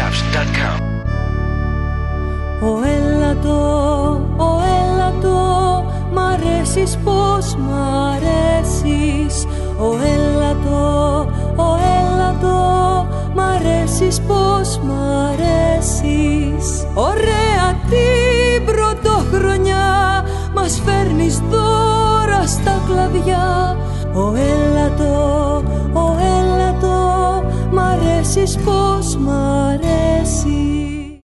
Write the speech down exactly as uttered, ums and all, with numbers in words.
vibes dot com. Ο έλατο, ο έλατο, μ' αρέσεις πως μ' αρέσεις. Ο έλατο, ο έλατο, μ' αρέσεις πως μ' αρέσεις. Ωραία την πρωτοχρονιά μας φέρνεις δώρα στα κλαδιά. Ο έλατο, ο έλατο, μ' αρέσεις πως μ' αρέσεις.